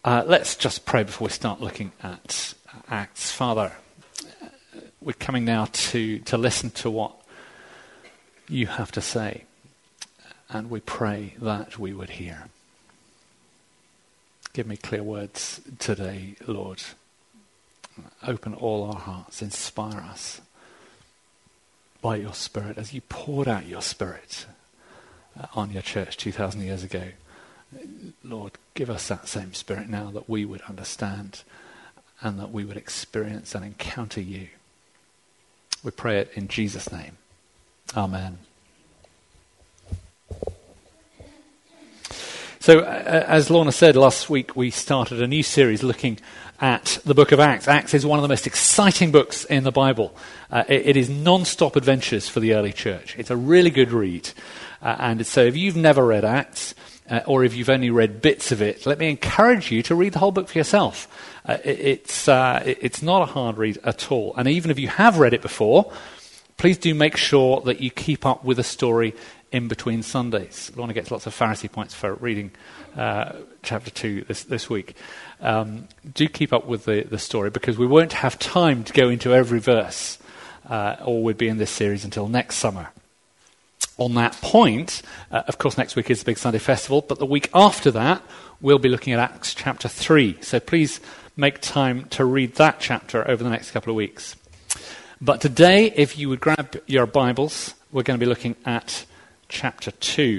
Let's just pray before we start looking at Acts. Father, we're coming now to listen to what you have to say, and we pray that we would hear. Give me clear words today, Lord. Open all our hearts, inspire us by your Spirit as you poured out your Spirit on your church 2,000 years ago. Lord, give us that same Spirit now, that we would understand and that we would experience and encounter you. We pray it in Jesus' name. Amen. So, as Lorna said, last week we started a new series looking at the book of Acts. Acts is one of the most exciting books in the Bible. It is non-stop adventures for the early church. It's a really good read. And so if you've never read Acts, or if you've only read bits of it, let me encourage you to read the whole book for yourself. It's not a hard read at all. And even if you have read it before, please do make sure that you keep up with the story in between Sundays. Lorna gets lots of Pharisee points for reading chapter 2 this week. Do keep up with the story, because we won't have time to go into every verse, or we'll be in this series until next summer. On that point, of course, next week is the Big Sunday Festival, but the week after that, we'll be looking at Acts chapter 3. So please make time to read that chapter over the next couple of weeks. But today, if you would grab your Bibles, we're going to be looking at chapter 2.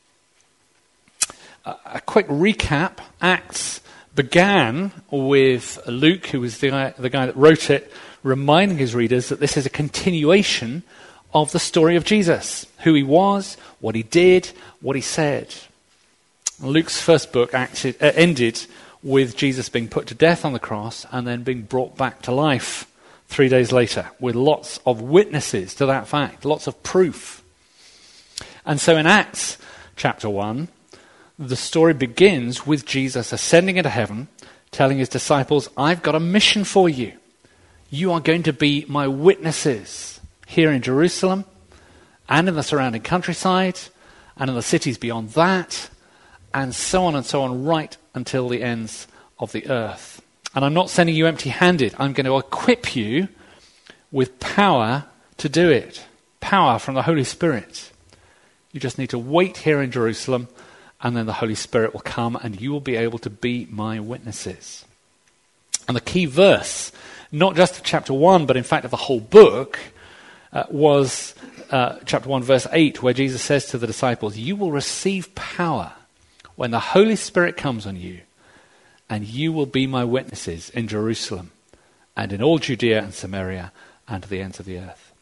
A quick recap. Acts began with Luke, who was the guy that wrote it, reminding his readers that this is a continuation of the story of Jesus, who he was, what he did, what he said. Luke's first book ended with Jesus being put to death on the cross and then being brought back to life 3 days later, with lots of witnesses to that fact, lots of proof. And so in Acts chapter 1, the story begins with Jesus ascending into heaven, telling his disciples, I've got a mission for you. You are going to be my witnesses here in Jerusalem and in the surrounding countryside and in the cities beyond that, and so on, right until the ends of the earth. And I'm not sending you empty-handed. I'm going to equip you with power to do it. Power from the Holy Spirit. You just need to wait here in Jerusalem, and then the Holy Spirit will come and you will be able to be my witnesses. And the key verse, not just of chapter 1, but in fact of the whole book, was chapter 1, verse 8, where Jesus says to the disciples, you will receive power when the Holy Spirit comes on you, and you will be my witnesses in Jerusalem and in all Judea and Samaria and to the ends of the earth.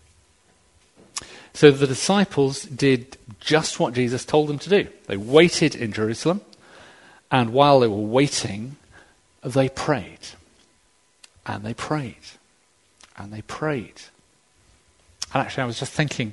So the disciples did just what Jesus told them to do. They waited in Jerusalem, and while they were waiting, they prayed. And they prayed. And they prayed. And actually, I was just thinking,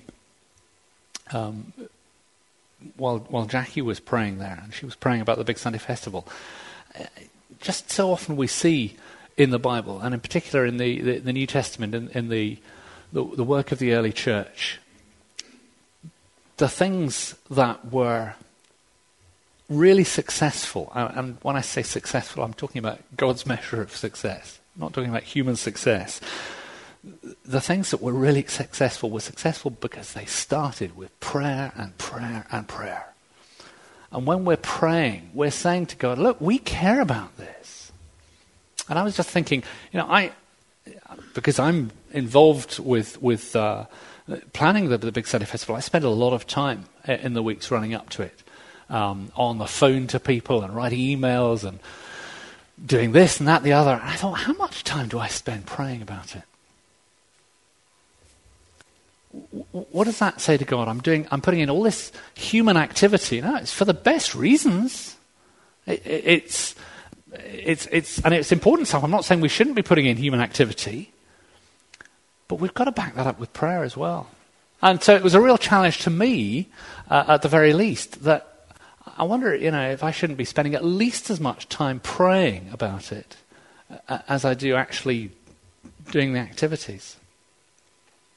while Jackie was praying there, and she was praying about the Big Sunday Festival, just so often we see in the Bible, and in particular in the New Testament, in the work of the early church, the things that were really successful, and when I say successful, I'm talking about God's measure of success, I'm not talking about human success. The things that were really successful were successful because they started with prayer and prayer and prayer. And when we're praying, we're saying to God, look, we care about this. And I was just thinking, because I'm involved with planning the Big Sunday Festival, I spend a lot of time in the weeks running up to it, on the phone to people and writing emails and doing this and that, the other. And I thought, how much time do I spend praying about it? What does that say to God? I'm putting in all this human activity. No, it's for the best reasons. It's important stuff. I'm not saying we shouldn't be putting in human activity, but we've got to back that up with prayer as well. And so it was a real challenge to me, at the very least, that I wonder, if I shouldn't be spending at least as much time praying about it as I do actually doing the activities.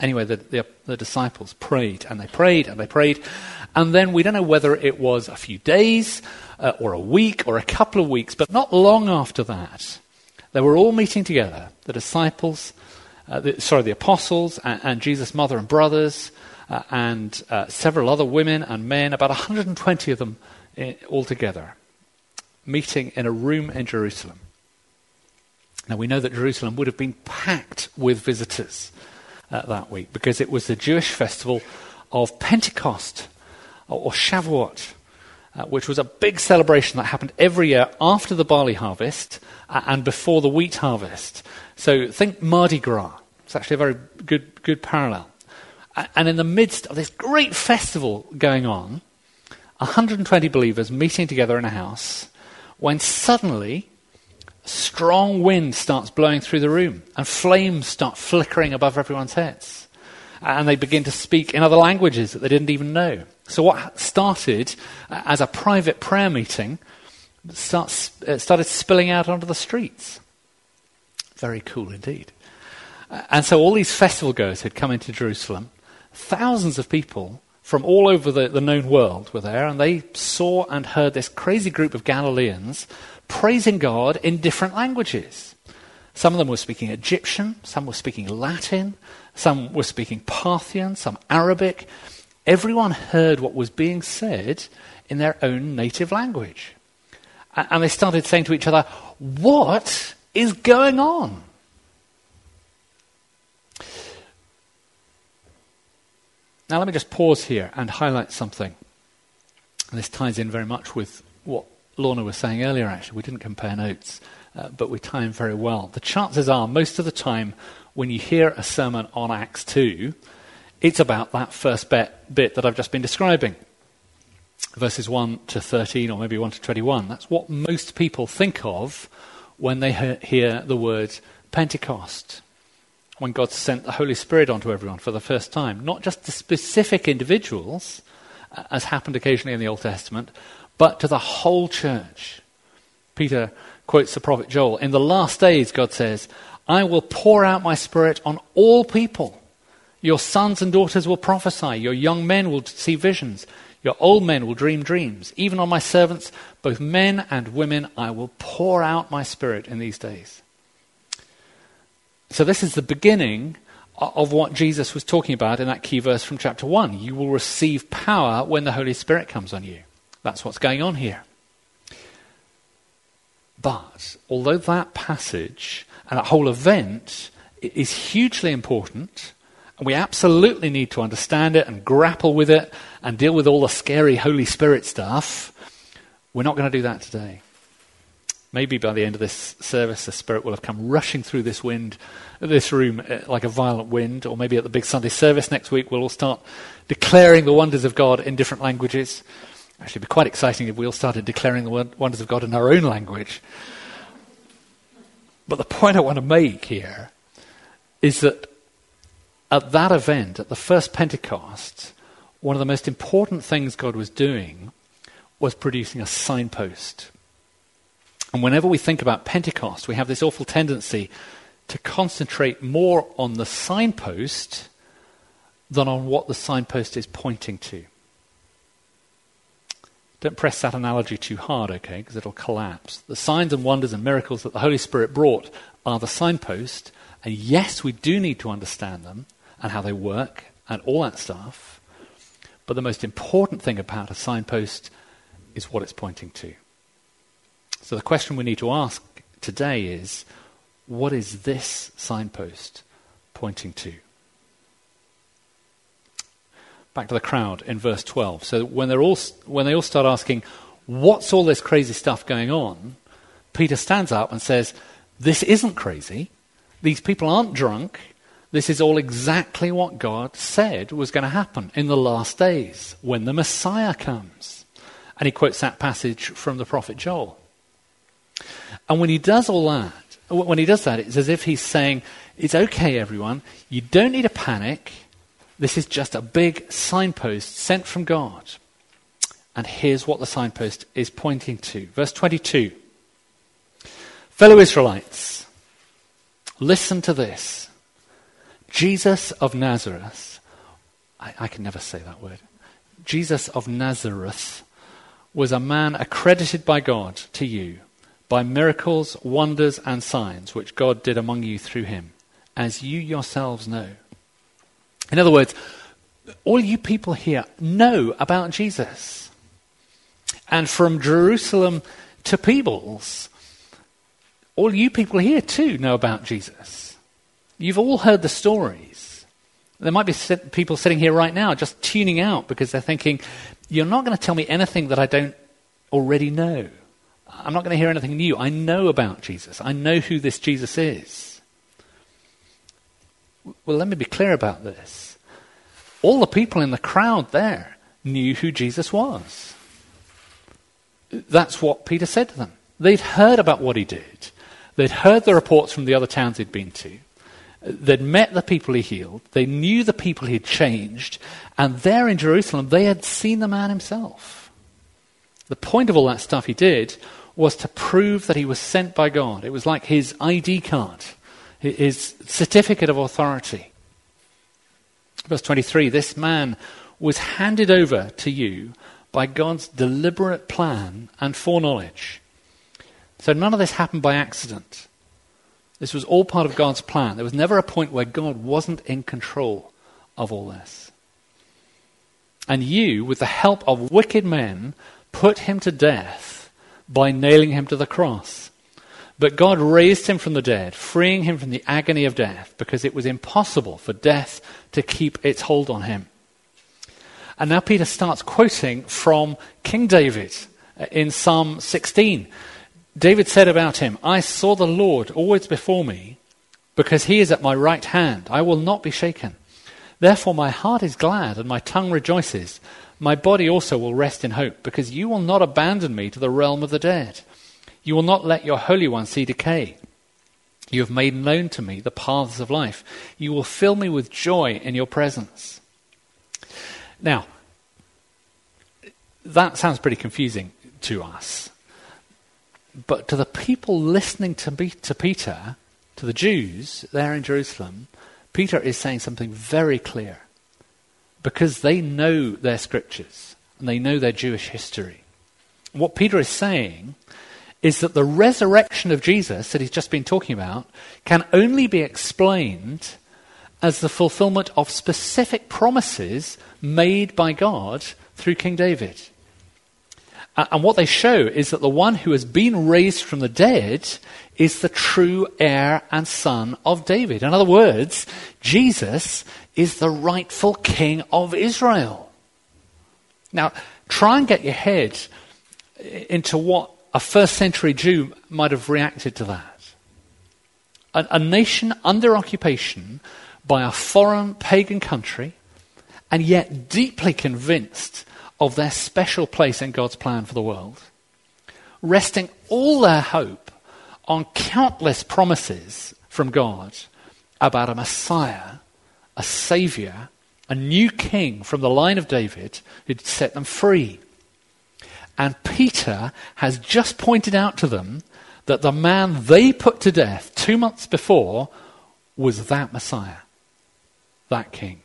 Anyway, the disciples prayed, and they prayed, and they prayed. And then we don't know whether it was a few days or a week or a couple of weeks, but not long after that, they were all meeting together, the disciples, the apostles and Jesus' mother and brothers, and several other women and men, about 120 of them all together, meeting in a room in Jerusalem. Now we know that Jerusalem would have been packed with visitors that week, because it was the Jewish festival of Pentecost, or Shavuot, which was a big celebration that happened every year after the barley harvest and before the wheat harvest. So think Mardi Gras. It's actually a very good parallel. And in the midst of this great festival going on, 120 believers meeting together in a house, when suddenly strong wind starts blowing through the room and flames start flickering above everyone's heads. And they begin to speak in other languages that they didn't even know. So what started as a private prayer meeting started spilling out onto the streets. Very cool indeed. And so all these festival goers had come into Jerusalem. Thousands of people from all over the known world were there, and they saw and heard this crazy group of Galileans praising God in different languages. Some of them were speaking Egyptian, some were speaking Latin, some were speaking Parthian, some Arabic. Everyone heard what was being said in their own native language. And they started saying to each other, "What is going on?" Now let me just pause here and highlight something. And this ties in very much with what Lorna was saying earlier, actually. We didn't compare notes, but we tie in very well. The chances are, most of the time, when you hear a sermon on Acts 2, it's about that first bit that I've just been describing. Verses 1 to 13, or maybe 1 to 21. That's what most people think of when they hear the word Pentecost. When God sent the Holy Spirit onto everyone for the first time. Not just to specific individuals, as happened occasionally in the Old Testament, but to the whole church. Peter quotes the prophet Joel. In the last days, God says, "I will pour out my Spirit on all people. Your sons and daughters will prophesy. Your young men will see visions. Your old men will dream dreams. Even on my servants, both men and women, I will pour out my Spirit in these days." So this is the beginning of what Jesus was talking about in that key verse from chapter 1. You will receive power when the Holy Spirit comes on you. That's what's going on here. But although that passage and that whole event is hugely important, and we absolutely need to understand it and grapple with it and deal with all the scary Holy Spirit stuff, we're not going to do that today. Maybe by the end of this service, the Spirit will have come rushing through this room like a violent wind, or maybe at the big Sunday service next week, we'll all start declaring the wonders of God in different languages. Actually, it'd be quite exciting if we all started declaring the wonders of God in our own language. But the point I want to make here is that at that event, at the first Pentecost, one of the most important things God was doing was producing a signpost. And whenever we think about Pentecost, we have this awful tendency to concentrate more on the signpost than on what the signpost is pointing to. Don't press that analogy too hard, okay, because it'll collapse. The signs and wonders and miracles that the Holy Spirit brought are the signpost, and yes, we do need to understand them and how they work and all that stuff, but the most important thing about a signpost is what it's pointing to. So the question we need to ask today is, what is this signpost pointing to? Back to the crowd in verse 12. So when they all start asking, what's all this crazy stuff going on? Peter stands up and says, this isn't crazy. These people aren't drunk. This is all exactly what God said was going to happen in the last days when the Messiah comes. And he quotes that passage from the prophet Joel. And when he does that, it's as if he's saying, it's okay, everyone. You don't need to panic. This is just a big signpost sent from God. And here's what the signpost is pointing to. Verse 22. Fellow Israelites, listen to this. Jesus of Nazareth, I can never say that word. Jesus of Nazareth was a man accredited by God to you by miracles, wonders, and signs which God did among you through him, as you yourselves know. In other words, all you people here know about Jesus. And from Jerusalem to Peebles, all you people here too know about Jesus. You've all heard the stories. There might be people sitting here right now just tuning out because they're thinking, you're not going to tell me anything that I don't already know. I'm not going to hear anything new. I know about Jesus. I know who this Jesus is. Well, let me be clear about this. All the people in the crowd there knew who Jesus was. That's what Peter said to them. They'd heard about what he did. They'd heard the reports from the other towns he'd been to. They'd met the people he healed. They knew the people he'd changed. And there in Jerusalem, they had seen the man himself. The point of all that stuff he did was to prove that he was sent by God. It was like his ID card, his certificate of authority. Verse 23, this man was handed over to you by God's deliberate plan and foreknowledge. So none of this happened by accident. This was all part of God's plan. There was never a point where God wasn't in control of all this. And you, with the help of wicked men, put him to death by nailing him to the cross. But God raised him from the dead, freeing him from the agony of death, because it was impossible for death to keep its hold on him. And now Peter starts quoting from King David in Psalm 16. David said about him, I saw the Lord always before me, because he is at my right hand. I will not be shaken. Therefore my heart is glad and my tongue rejoices. My body also will rest in hope, because you will not abandon me to the realm of the dead. You will not let your Holy One see decay. You have made known to me the paths of life. You will fill me with joy in your presence. Now, that sounds pretty confusing to us. But to the people listening to Peter, to the Jews there in Jerusalem, Peter is saying something very clear. Because they know their scriptures and they know their Jewish history. What Peter is saying is that the resurrection of Jesus that he's just been talking about can only be explained as the fulfillment of specific promises made by God through King David. And what they show is that the one who has been raised from the dead is the true heir and son of David. In other words, Jesus is the rightful king of Israel. Now, try and get your head into what a first century Jew might have reacted to that. A nation under occupation by a foreign pagan country, and yet deeply convinced of their special place in God's plan for the world, resting all their hope on countless promises from God about a Messiah, a Saviour, a new king from the line of David who'd set them free. And Peter has just pointed out to them that the man they put to death 2 months before was that Messiah, that king.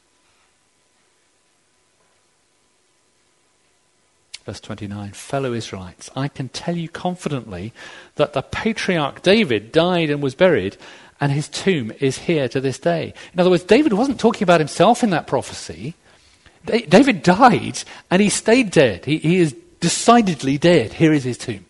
Verse 29, fellow Israelites, I can tell you confidently that the patriarch David died and was buried, and his tomb is here to this day. In other words, David wasn't talking about himself in that prophecy. David died, and he stayed dead. He is decidedly dead. Here is his tomb.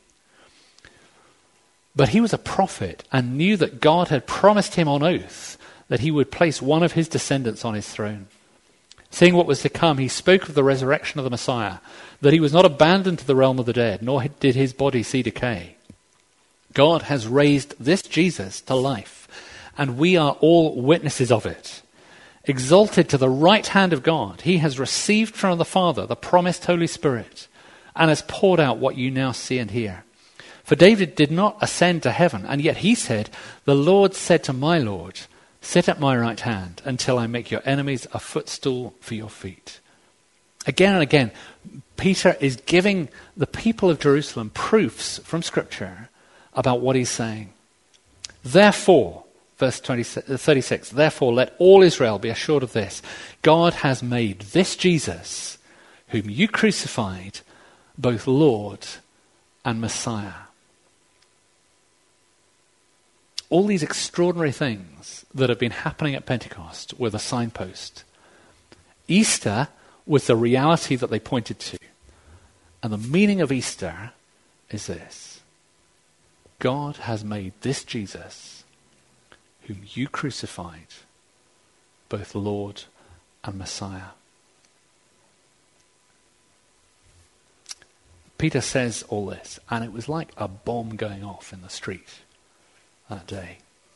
But he was a prophet and knew that God had promised him on oath that he would place one of his descendants on his throne. Seeing what was to come, he spoke of the resurrection of the Messiah, that he was not abandoned to the realm of the dead, nor did his body see decay. God has raised this Jesus to life, and we are all witnesses of it. Exalted to the right hand of God, he has received from the Father the promised Holy Spirit, and has poured out what you now see and hear. For David did not ascend to heaven, and yet he said, the Lord said to my Lord, sit at my right hand until I make your enemies a footstool for your feet. Again and again, Peter is giving the people of Jerusalem proofs from Scripture about what he's saying. Therefore, Verse 36, therefore let all Israel be assured of this. God has made this Jesus, whom you crucified, both Lord and Messiah. All these extraordinary things that have been happening at Pentecost were the signpost. Easter was the reality that they pointed to. And the meaning of Easter is this: God has made this Jesus, whom you crucified, both Lord and Messiah. Peter says all this, and it was like a bomb going off in the street that day.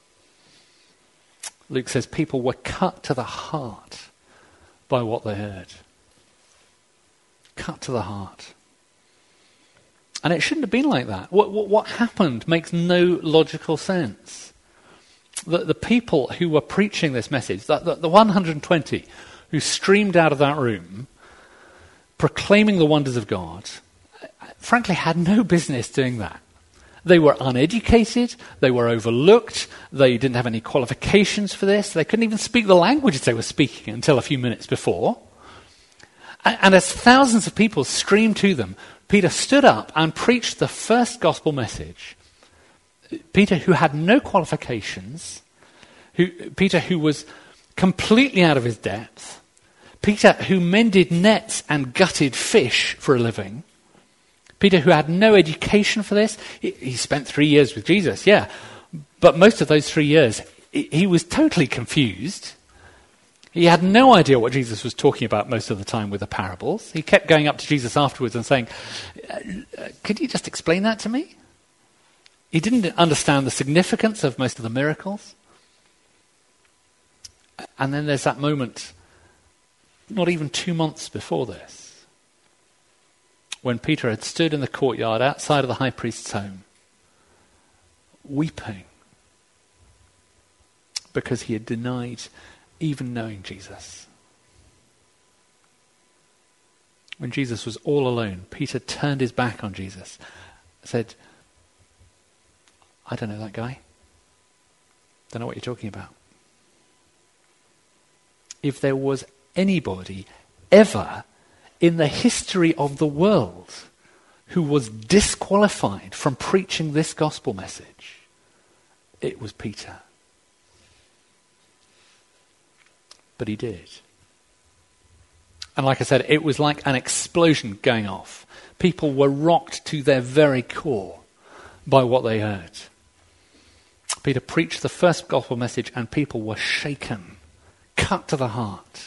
Luke says people were cut to the heart by what they heard. Cut to the heart. And it shouldn't have been like that. What happened makes no logical sense. The people who were preaching this message, the 120 who streamed out of that room, proclaiming the wonders of God, frankly had no business doing that. They were uneducated, they were overlooked, they didn't have any qualifications for this, they couldn't even speak the languages they were speaking until a few minutes before. And as thousands of people streamed to them, Peter stood up and preached the first gospel message. Peter, who had no qualifications, Peter, who was completely out of his depth, Peter, who mended nets and gutted fish for a living, Peter, who had no education for this. He spent 3 years with Jesus, yeah, but most of those 3 years, he was totally confused. He had no idea what Jesus was talking about most of the time with the parables. He kept going up to Jesus afterwards and saying, could you just explain that to me? He didn't understand the significance of most of the miracles. And then there's that moment, not even 2 months before this, when Peter had stood in the courtyard outside of the high priest's home, weeping because he had denied even knowing Jesus. When Jesus was all alone, Peter turned his back on Jesus, said, I don't know that guy. Don't know what you're talking about. If there was anybody ever in the history of the world who was disqualified from preaching this gospel message, it was Peter. But he did. And like I said, it was like an explosion going off. People were rocked to their very core by what they heard. Peter preached the first gospel message and people were shaken, cut to the heart.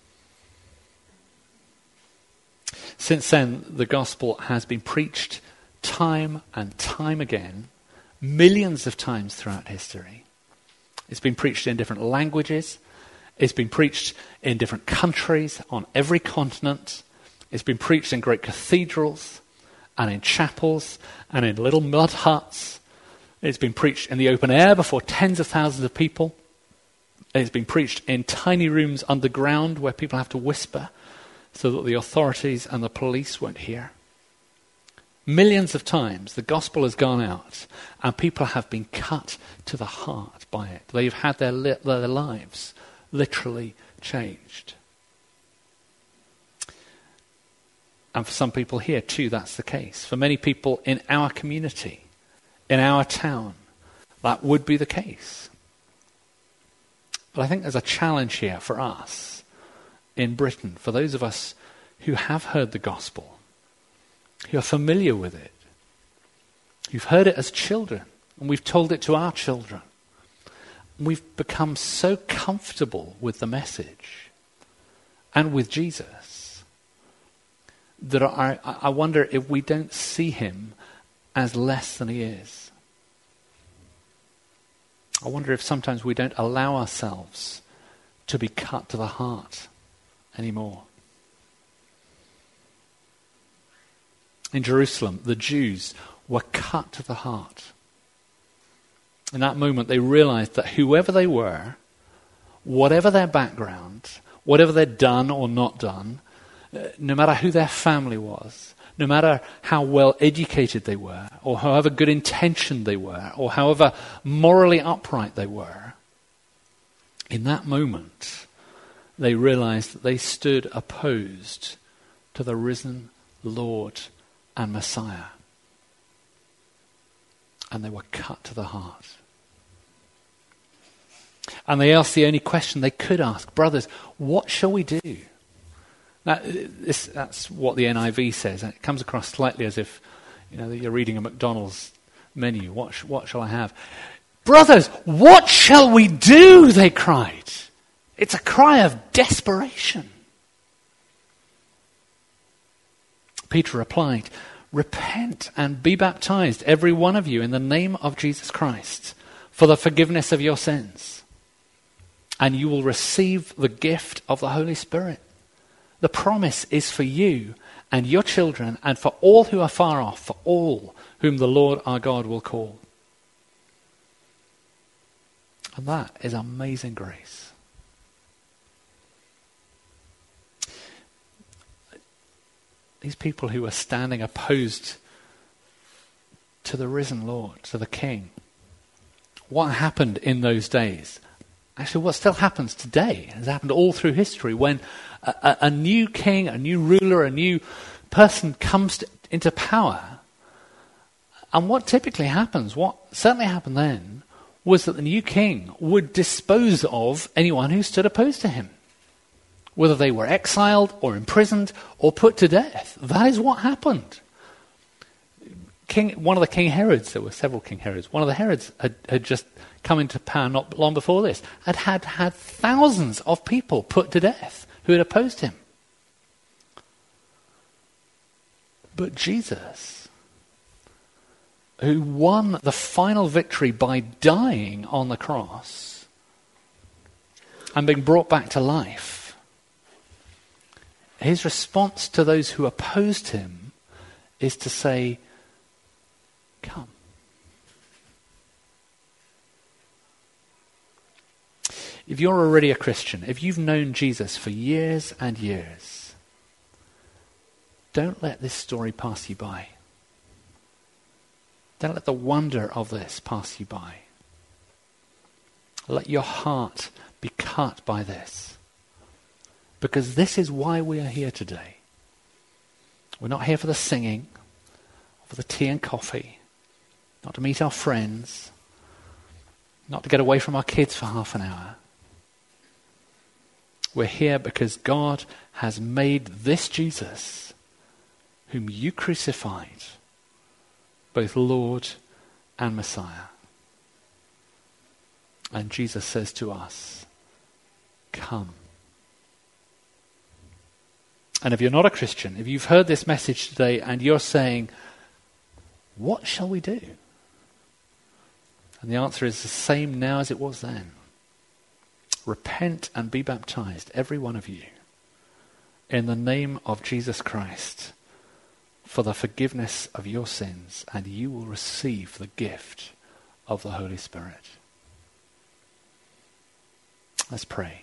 Since then, the gospel has been preached time and time again, millions of times throughout history. It's been preached in different languages. It's been preached in different countries, on every continent. It's been preached in great cathedrals and in chapels and in little mud huts. It's been preached in the open air before tens of thousands of people. It's been preached in tiny rooms underground where people have to whisper so that the authorities and the police won't hear. Millions of times the gospel has gone out and people have been cut to the heart by it. They've had their lives literally changed. And for some people here too, that's the case. For many people in our community, in our town, that would be the case. But I think there's a challenge here for us in Britain, for those of us who have heard the gospel, who are familiar with it, who've heard it as children, and we've told it to our children. We've become so comfortable with the message and with Jesus that I wonder if we don't see him as less than he is. I wonder if sometimes we don't allow ourselves to be cut to the heart anymore. In Jerusalem, the Jews were cut to the heart. In that moment, they realized that whoever they were, whatever their background, whatever they'd done or not done, no matter who their family was, no matter how well educated they were, or however good intentioned they were, or however morally upright they were, In that moment, they realized that they stood opposed to the risen Lord and Messiah. And they were cut to the heart. And they asked the only question they could ask. Brothers, what shall we do? Now, that's what the NIV says. And it comes across slightly as if, you're reading a McDonald's menu. What shall I have? Brothers, what shall we do? They cried. It's a cry of desperation. Peter replied, repent and be baptized, every one of you, in the name of Jesus Christ, for the forgiveness of your sins. And you will receive the gift of the Holy Spirit. The promise is for you and your children and for all who are far off, for all whom the Lord our God will call. And that is amazing grace. These people who were standing opposed to the risen Lord, to the King. What happened in those days? Actually, what still happens today, has happened all through history, when a new king, a new ruler, a new person comes into power. And what typically happens, what certainly happened then, was that the new king would dispose of anyone who stood opposed to him. Whether they were exiled or imprisoned or put to death. That is what happened. One of the King Herods, there were several King Herods, one of the Herods had just come into power not long before this, had thousands of people put to death who had opposed him. But Jesus, who won the final victory by dying on the cross and being brought back to life, his response to those who opposed him is to say, come. If you're already a Christian, if you've known Jesus for years and years, don't let this story pass you by. Don't let the wonder of this pass you by. Let your heart be cut by this. Because this is why we are here today. We're not here for the singing, for the tea and coffee, not to meet our friends, not to get away from our kids for half an hour. We're here because God has made this Jesus, whom you crucified, both Lord and Messiah. And Jesus says to us, come. And if you're not a Christian, if you've heard this message today and you're saying, what shall we do? And the answer is the same now as it was then. Repent and be baptized, every one of you, in the name of Jesus Christ, for the forgiveness of your sins, and you will receive the gift of the Holy Spirit. Let's pray.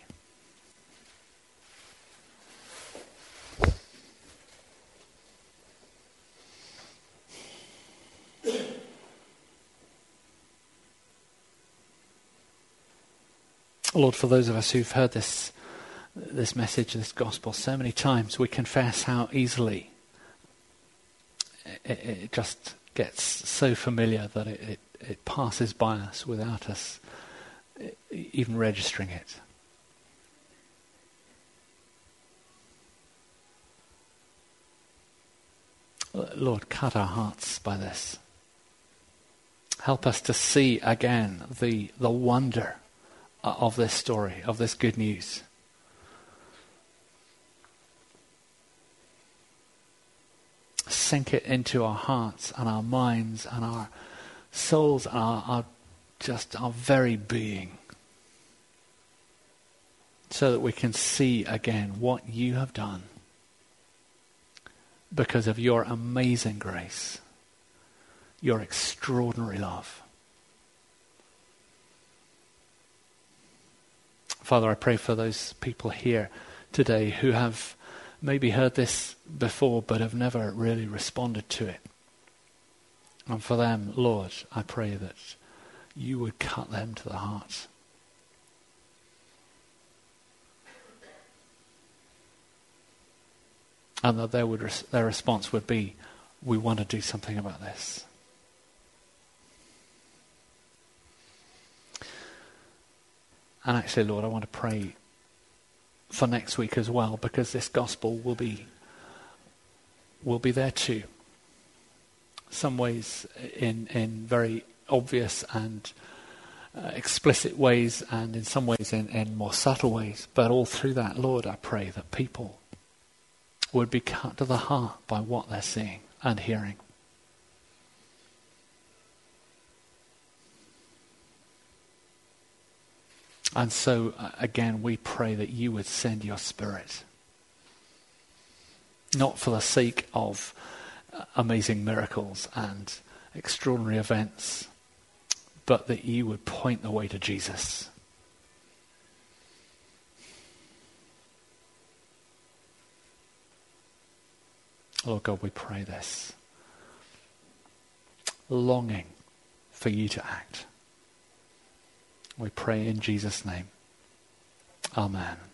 Lord, for those of us who've heard this message, this gospel so many times, we confess how easily it just gets so familiar that it passes by us without us even registering it. Lord, cut our hearts by this. Help us to see again the wonder of this story, of this good news. Sink it into our hearts and our minds and our souls and our very being, so that we can see again what you have done because of your amazing grace, your extraordinary love. Father, I pray for those people here today who have maybe heard this before but have never really responded to it. And for them, Lord, I pray that you would cut them to the heart. and that their response would be, we want to do something about this. And actually, Lord, I want to pray for next week as well, because this gospel will be there too. Some ways in very obvious and explicit ways, and in some ways in more subtle ways. But all through that, Lord, I pray that people would be cut to the heart by what they're seeing and hearing. And so, again, we pray that you would send your Spirit. Not for the sake of amazing miracles and extraordinary events, but that you would point the way to Jesus. Lord God, we pray this, longing for you to act. We pray in Jesus' name. Amen.